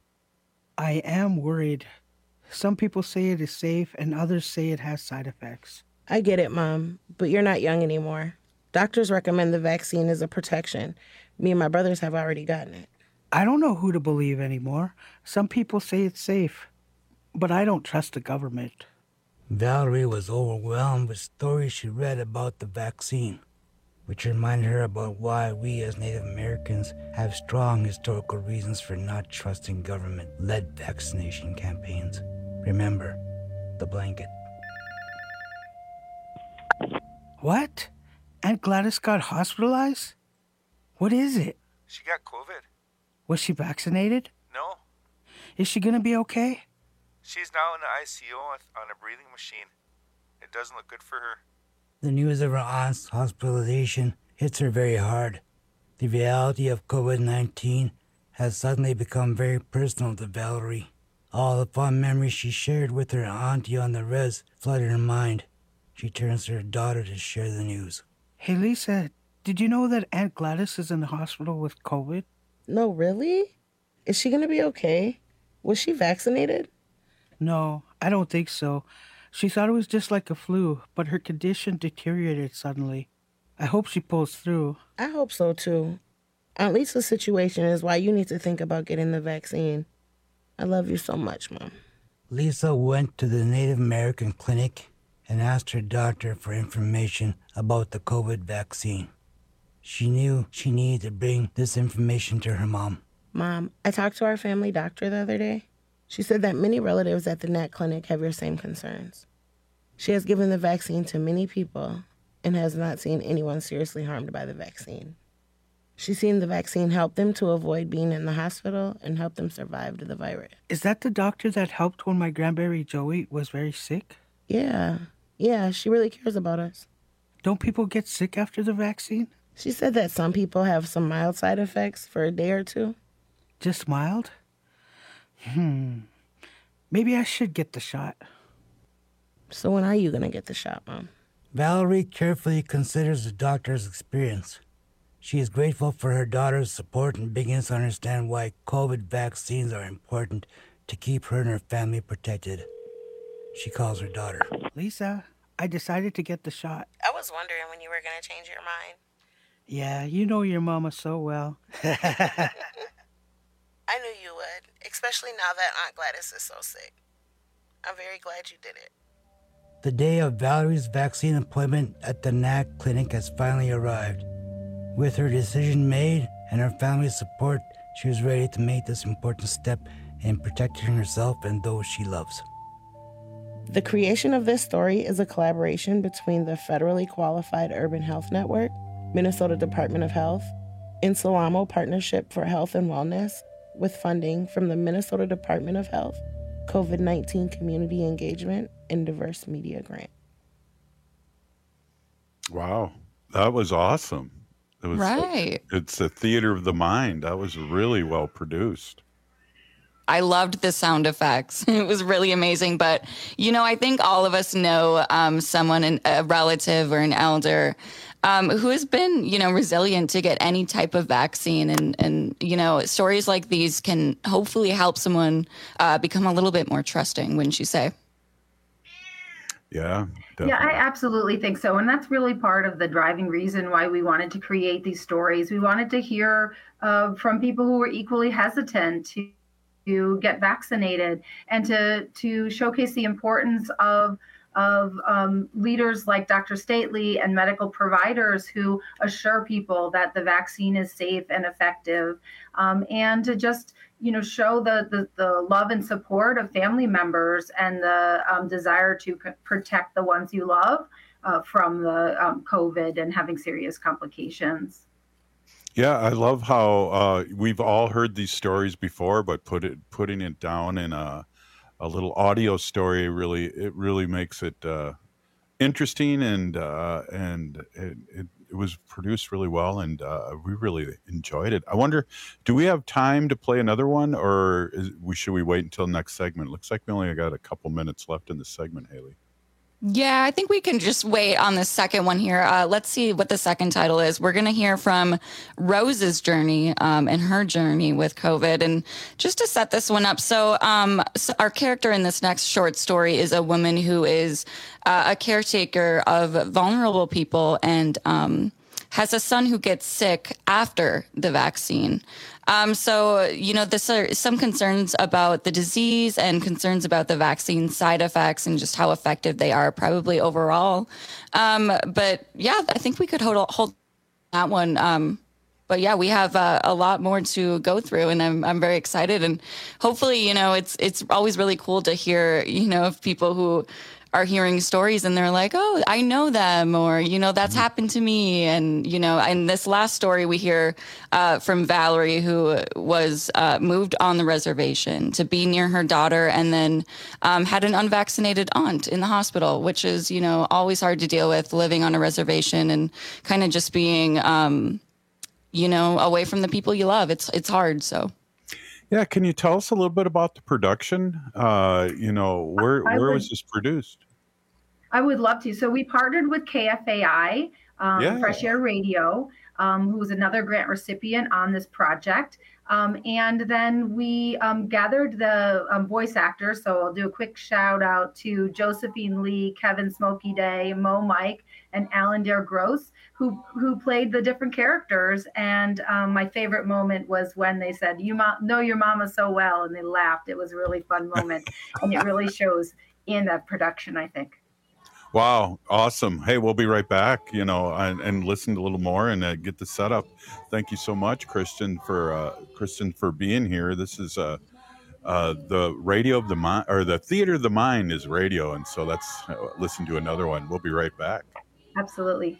I am worried. Some people say it is safe and others say it has side effects. I get it, Mom, but you're not young anymore. Doctors recommend the vaccine as a protection. Me and my brothers have already gotten it. I don't know who to believe anymore. Some people say it's safe, but I don't trust the government. Valerie was overwhelmed with stories she read about the vaccine, which reminded her about why we as Native Americans have strong historical reasons for not trusting government-led vaccination campaigns. Remember, the blanket. What? Aunt Gladys got hospitalized? What is it? She got COVID. Was she vaccinated? No. Is she gonna be okay? She's now in the I C U on a breathing machine. It doesn't look good for her. The news of her aunt's hospitalization hits her very hard. The reality of COVID nineteen has suddenly become very personal to Valerie. All the fond memories she shared with her auntie on the res flooded her mind. She turns to her daughter to share the news. Hey, Lisa, did you know that Aunt Gladys is in the hospital with COVID? No, really? Is she gonna be okay? Was she vaccinated? No, I don't think so. She thought it was just like a flu, but her condition deteriorated suddenly. I hope she pulls through. I hope so, too. Aunt Lisa's situation is why you need to think about getting the vaccine. I love you so much, Mom. Lisa went to the Native American clinic and asked her doctor for information about the COVID vaccine. She knew she needed to bring this information to her mom. Mom, I talked to our family doctor the other day. She said that many relatives at the N A C clinic have your same concerns. She has given the vaccine to many people and has not seen anyone seriously harmed by the vaccine. She's seen the vaccine help them to avoid being in the hospital and help them survive the virus. Is that the doctor that helped when my grandbaby Joey was very sick? Yeah. Yeah, she really cares about us. Don't people get sick after the vaccine? She said that some people have some mild side effects for a day or two. Just mild? Hmm. Maybe I should get the shot. So when are you going to get the shot, Mom? Valerie carefully considers the doctor's experience. She is grateful for her daughter's support and begins to understand why COVID vaccines are important to keep her and her family protected. She calls her daughter. Lisa, I decided to get the shot. I was wondering when you were going to change your mind. Yeah, you know your mama so well. I knew you would, especially now that Aunt Gladys is so sick. I'm very glad you did it. The day of Valerie's vaccine appointment at the N A C clinic has finally arrived. With her decision made and her family's support, she was ready to make this important step in protecting herself and those she loves. The creation of this story is a collaboration between the Federally Qualified Urban Health Network, Minnesota Department of Health, and Salamo Partnership for Health and Wellness, with funding from the Minnesota Department of Health, COVID nineteen Community Engagement, and Diverse Media Grant. Wow, that was awesome. It was, right. It's a theater of the mind. That was really well produced. I loved the sound effects. It was really amazing. But, you know, I think all of us know um, someone, an, a relative or an elder um, who has been, you know, resilient to get any type of vaccine. And, and you know, stories like these can hopefully help someone uh, become a little bit more trusting, wouldn't you say? Yeah, definitely. Yeah, I absolutely think so. And that's really part of the driving reason why we wanted to create these stories. We wanted to hear uh, from people who were equally hesitant to, to get vaccinated and to, to showcase the importance of of um, leaders like Doctor Stately and medical providers who assure people that the vaccine is safe and effective, um, and to just, you know, show the, the, the love and support of family members and the um, desire to c- protect the ones you love uh, from the um, COVID and having serious complications. Yeah, I love how uh, we've all heard these stories before, but put it putting it down in a a little audio story really it really makes it uh, interesting, and uh, and it, it, it was produced really well, and uh, we really enjoyed it. I wonder, do we have time to play another one, or is, we should we wait until next segment? Looks like we only got a couple minutes left in the segment, Haley. Yeah, I think we can just wait on the second one here. Uh, let's see what the second title is. We're going to hear from Rose's journey um, and her journey with COVID. And just to set this one up, so, um, so our character in this next short story is a woman who is uh, a caretaker of vulnerable people and um, has a son who gets sick after the vaccine. Um, so, you know, this are some concerns about the disease and concerns about the vaccine side effects and just how effective they are probably overall. Um, but yeah, I think we could hold, hold that one. Um, but yeah, we have uh, a lot more to go through, and I'm I'm very excited. And hopefully, you know, it's it's always really cool to hear, you know, of people who are hearing stories and they're like, oh, I know them, or, you know, that's happened to me. And, you know, in this last story we hear uh, from Valerie, who was uh, moved on the reservation to be near her daughter, and then um, had an unvaccinated aunt in the hospital, which is, you know, always hard to deal with, living on a reservation and kind of just being, um, you know, away from the people you love. It's, it's hard. So. Yeah, can you tell us a little bit about the production? Uh, you know, where I where would, was this produced? I would love to. So we partnered with K F A I, um, Yeah. Fresh Air Radio, um, who was another grant recipient on this project. Um, and then we um, gathered the um, voice actors. So I'll do a quick shout out to Josephine Lee, Kevin Smokey Day, Mo Mike, and Alan Dare Gross, who who played the different characters. And um, my favorite moment was when they said, "You mo- know your mama so well," and they laughed. It was a really fun moment, and it really shows in the production, I think. Wow, awesome. Hey, we'll be right back, you know, and, and listen a little more and uh, get the setup. Thank you so much, Kristen, for uh, Kristen for being here. This is uh, uh, the radio of the mind, or the theater of the mind is radio, and so let's uh, listen to another one. We'll be right back. Absolutely.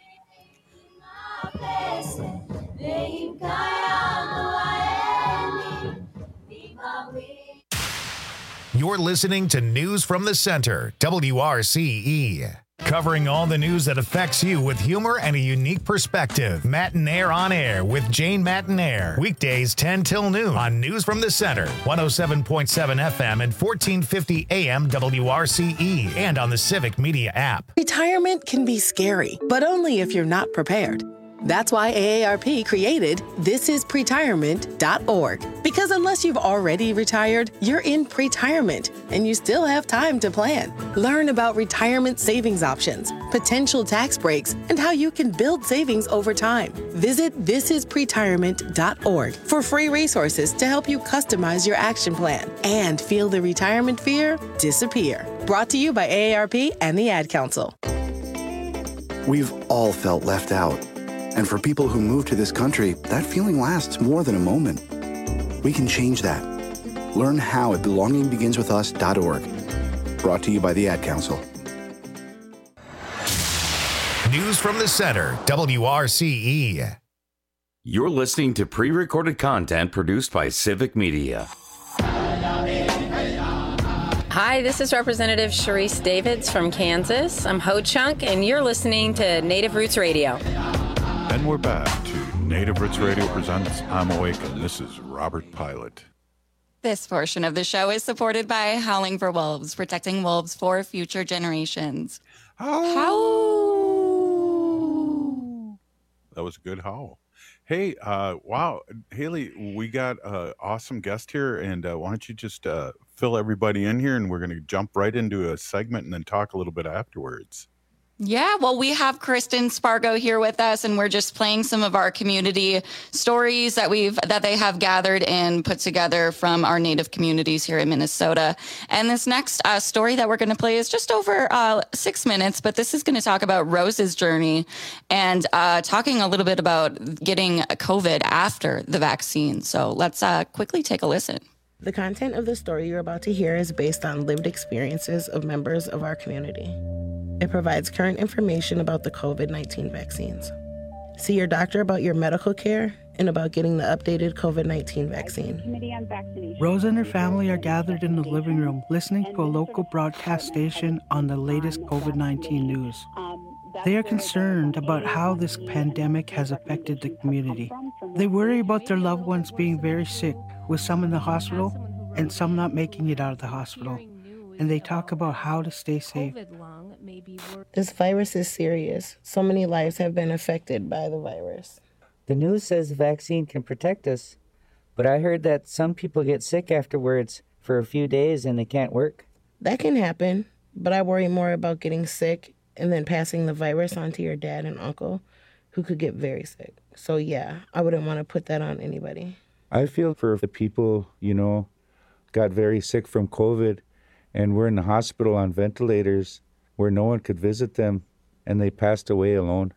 You're listening to News from the Center, W R C E. Covering all the news that affects you with humor and a unique perspective. Matinaire on Air with Jane Matinaire. Weekdays ten till noon on News from the Center, one oh seven point seven F M and fourteen fifty A M W R C E, and on the Civic Media app. Retirement can be scary, but only if you're not prepared. That's why A A R P created this is pretirement dot org. Because unless you've already retired, you're in pretirement, and you still have time to plan. Learn about retirement savings options, potential tax breaks, and how you can build savings over time. Visit this is pretirement dot org for free resources to help you customize your action plan and feel the retirement fear disappear. Brought to you by A A R P and the Ad Council. We've all felt left out. And for people who move to this country, that feeling lasts more than a moment. We can change that. Learn how at belonging begins with us dot org. Brought to you by the Ad Council. News from the Center, W R C E. You're listening to pre-recorded content produced by Civic Media. Hi, this is Representative Sharice Davids from Kansas. I'm Ho Chunk, and you're listening to Native Roots Radio. And we're back to Native Roots Radio presents I'm Awake, and this is Robert Pilot. This portion of the show is supported by Howling for Wolves, protecting wolves for future generations. Howl. Howl. That was a good howl. Hey, uh, wow, Haley, we got an awesome guest here, and uh, why don't you just uh, fill everybody in here, and we're going to jump right into a segment and then talk a little bit afterwards. Yeah, well, we have Kristen Spargo here with us, and we're just playing some of our community stories that we've that they have gathered and put together from our Native communities here in Minnesota. And this next uh, story that we're going to play is just over uh, six minutes, but this is going to talk about Rose's journey and uh, talking a little bit about getting COVID after the vaccine. So let's uh, quickly take a listen. The content of the story you're about to hear is based on lived experiences of members of our community. It provides current information about the COVID nineteen vaccines. See your doctor about your medical care and about getting the updated COVID nineteen vaccine. Rose and her family are gathered in the living room listening to a local broadcast station on the latest COVID nineteen news. They are concerned about how this pandemic has affected the community. They worry about their loved ones being very sick, with some in the hospital and some not making it out of the hospital. And they talk about how to stay safe. This virus is serious. So many lives have been affected by the virus. The news says the vaccine can protect us, but I heard that some people get sick afterwards for a few days and they can't work. That can happen, but I worry more about getting sick and then passing the virus on to your dad and uncle, who could get very sick. So yeah, I wouldn't want to put that on anybody. I feel for the people, you know, got very sick from COVID and were in the hospital on ventilators where no one could visit them, and they passed away alone.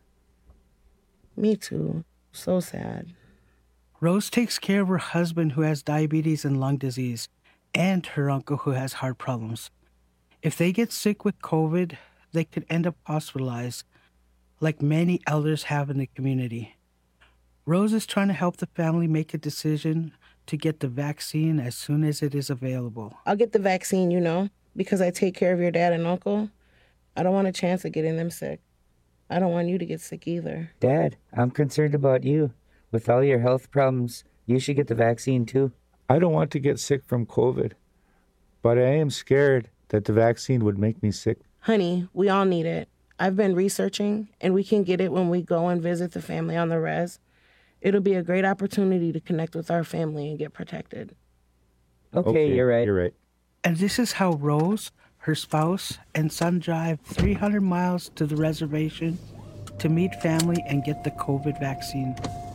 Me too. So sad. Rose takes care of her husband who has diabetes and lung disease, and her uncle who has heart problems. If they get sick with COVID, they could end up hospitalized, like many elders have in the community. Rose is trying to help the family make a decision to get the vaccine as soon as it is available. I'll get the vaccine, you know, because I take care of your dad and uncle. I don't want a chance of getting them sick. I don't want you to get sick either. Dad, I'm concerned about you. With all your health problems, you should get the vaccine too. I don't want to get sick from COVID, but I am scared that the vaccine would make me sick. Honey, we all need it. I've been researching, and we can get it when we go and visit the family on the res. It'll be a great opportunity to connect with our family and get protected. Okay, okay, you're right. You're right. And this is how Rose, her spouse, and son drive three hundred miles to the reservation to meet family and get the COVID vaccine.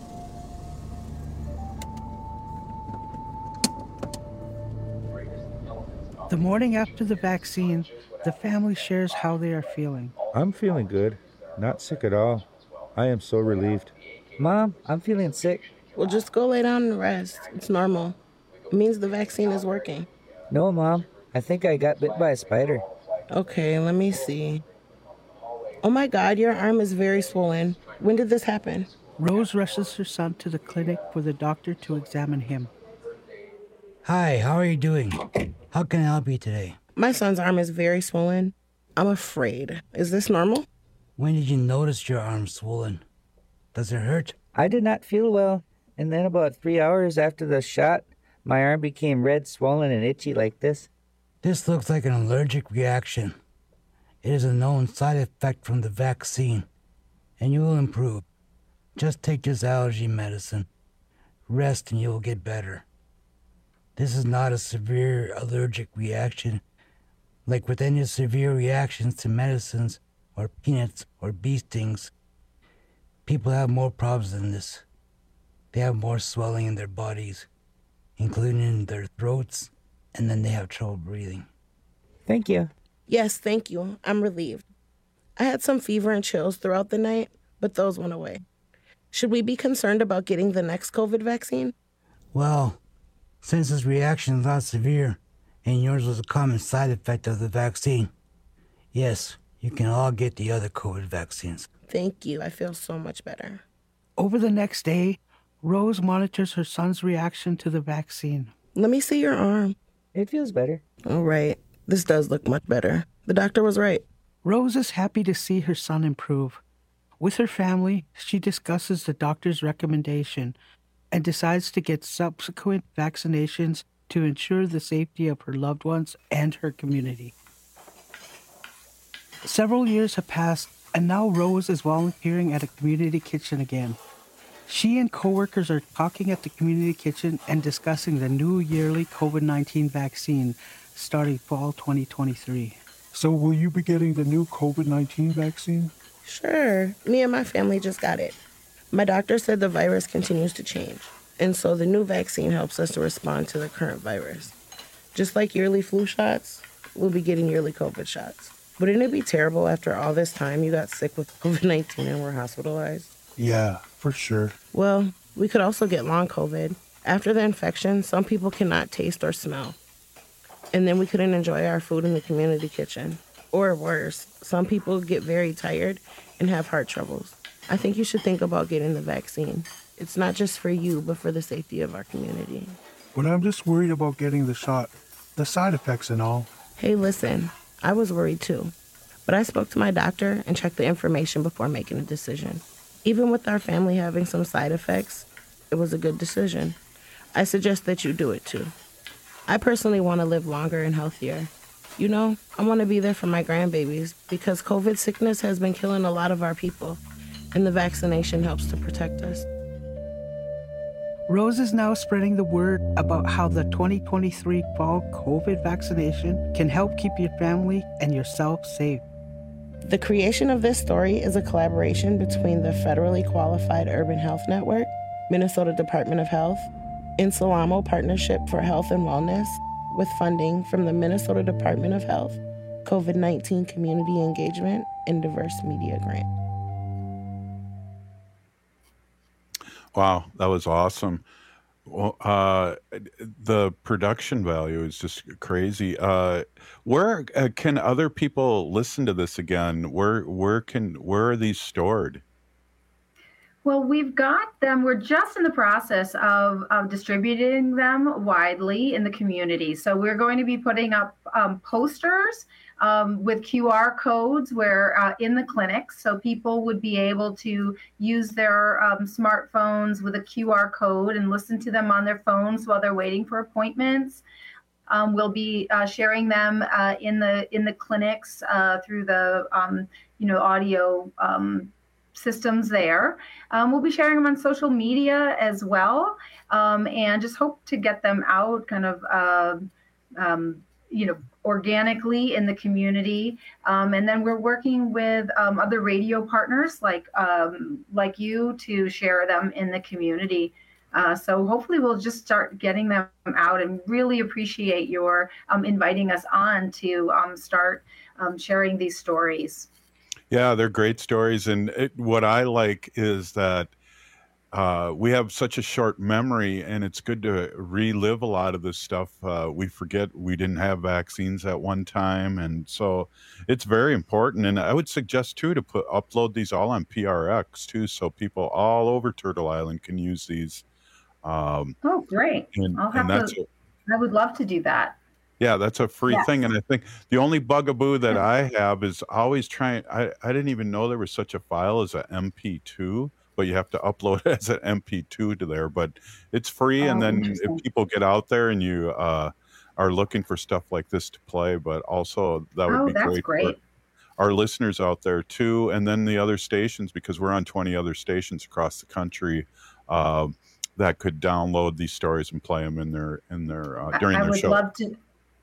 The morning after the vaccine, the family shares how they are feeling. I'm feeling good. Not sick at all. I am so relieved. Mom, I'm feeling sick. Well, just go lay down and rest. It's normal. It means the vaccine is working. No, Mom. I think I got bit by a spider. Okay, let me see. Oh my God, your arm is very swollen. When did this happen? Rose rushes her son to the clinic for the doctor to examine him. Hi, how are you doing? How can I help you today? My son's arm is very swollen. I'm afraid. Is this normal? When did you notice your arm swollen? Does it hurt? I did not feel well, and then about three hours after the shot, my arm became red, swollen, and itchy like this. This looks like an allergic reaction. It is a known side effect from the vaccine, and you will improve. Just take this allergy medicine. Rest and you will get better. This is not a severe allergic reaction. Like with any severe reactions to medicines, or peanuts or bee stings. People have more problems than this. They have more swelling in their bodies, including in their throats, and then they have trouble breathing. Thank you. Yes, thank you. I'm relieved. I had some fever and chills throughout the night, but those went away. Should we be concerned about getting the next COVID vaccine? Well, since his reaction is not severe, and yours was a common side effect of the vaccine, yes, you can all get the other COVID vaccines. Thank you. I feel so much better. Over the next day, Rose monitors her son's reaction to the vaccine. Let me see your arm. It feels better. All right. This does look much better. The doctor was right. Rose is happy to see her son improve. With her family, she discusses the doctor's recommendation and decides to get subsequent vaccinations to ensure the safety of her loved ones and her community. Several years have passed, and now Rose is volunteering at a community kitchen again. She and coworkers are talking at the community kitchen and discussing the new yearly COVID nineteen vaccine starting fall twenty twenty-three. So will you be getting the new COVID nineteen vaccine? Sure. Me and my family just got it. My doctor said the virus continues to change, and so the new vaccine helps us to respond to the current virus. Just like yearly flu shots, we'll be getting yearly COVID shots. Wouldn't it be terrible after all this time you got sick with COVID nineteen and were hospitalized? Yeah, for sure. Well, we could also get long COVID. After the infection, some people cannot taste or smell. And then we couldn't enjoy our food in the community kitchen. Or worse, some people get very tired and have heart troubles. I think you should think about getting the vaccine. It's not just for you, but for the safety of our community. But I'm just worried about getting the shot, the side effects and all. Hey, listen, I was worried too. But I spoke to my doctor and checked the information before making a decision. Even with our family having some side effects, it was a good decision. I suggest that you do it too. I personally want to live longer and healthier. You know, I want to be there for my grandbabies because COVID sickness has been killing a lot of our people, and the vaccination helps to protect us. Rose is now spreading the word about how the twenty twenty-three fall COVID vaccination can help keep your family and yourself safe. The creation of this story is a collaboration between the Federally Qualified Urban Health Network, Minnesota Department of Health, and Salamo Partnership for Health and Wellness, with funding from the Minnesota Department of Health, COVID nineteen Community Engagement, and Diverse Media Grant. Wow, that was awesome. Well, uh, the production value is just crazy. Uh, where uh, can other people listen to this again? Where where can where are these stored? Well, we've got them. We're just in the process of, of distributing them widely in the community. So we're going to be putting up um, posters um, with Q R codes where uh, in the clinics, so people would be able to use their um, smartphones with a Q R code and listen to them on their phones while they're waiting for appointments. Um, we'll be uh, sharing them uh, in the in the clinics uh, through the um, you know audio um, systems there. Um, we'll be sharing them on social media as well, um, and just hope to get them out kind of, uh, um, you know, organically in the community. Um, and then we're working with um, other radio partners like um, like you to share them in the community. Uh, so hopefully we'll just start getting them out, and really appreciate your um, inviting us on to um, start um, sharing these stories. Yeah, they're great stories. And it, what I like is that uh, we have such a short memory, and it's good to relive a lot of this stuff. Uh, we forget we didn't have vaccines at one time. And so it's very important. And I would suggest, too, to put upload these all on P R X, too, so people all over Turtle Island can use these. Um, oh, great. And, I'll have and that's to, a, I would love to do that. Yeah, that's a free Yes. thing. And I think the only bugaboo that I have is always trying, I, I didn't even know there was such a file as a M P two, but you have to upload it as an M P two to there. But it's free. And Oh, then interesting. if people get out there and you uh, are looking for stuff like this to play, but also that would Oh, be that's great, great. for our listeners out there too. And then the other stations, because we're on twenty other stations across the country, uh, that could download these stories and play them in their, in their, uh, during I their would show. love to.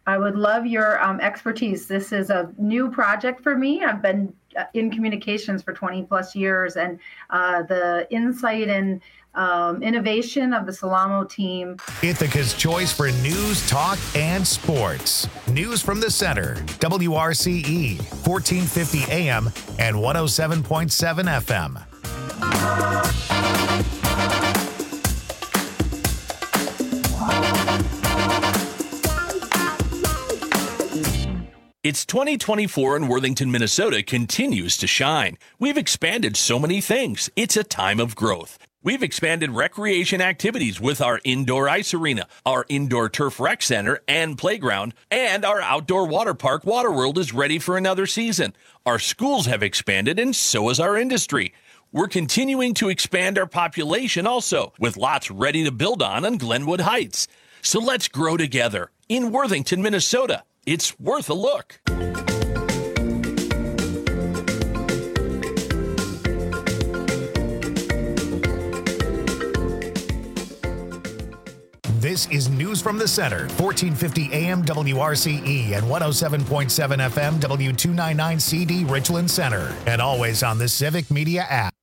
I would love your um, expertise. This is a new project for me. I've been in communications for twenty plus years, and uh, the insight and um, innovation of the Salamo team. Ithaca's choice for news, talk, and sports. News from the center. W R C E, fourteen fifty A M and one oh seven point seven F M. It's twenty twenty-four and Worthington, Minnesota continues to shine. We've expanded so many things. It's a time of growth. We've expanded recreation activities with our indoor ice arena, our indoor turf rec center and playground, and our outdoor water park, Waterworld, is ready for another season. Our schools have expanded, and so has our industry. We're continuing to expand our population also, with lots ready to build on on Glenwood Heights. So let's grow together in Worthington, Minnesota. It's worth a look. This is News from the Center, fourteen fifty A M W R C E and one oh seven point seven F M W two ninety-nine C D Richland Center, and always on the Civic Media app.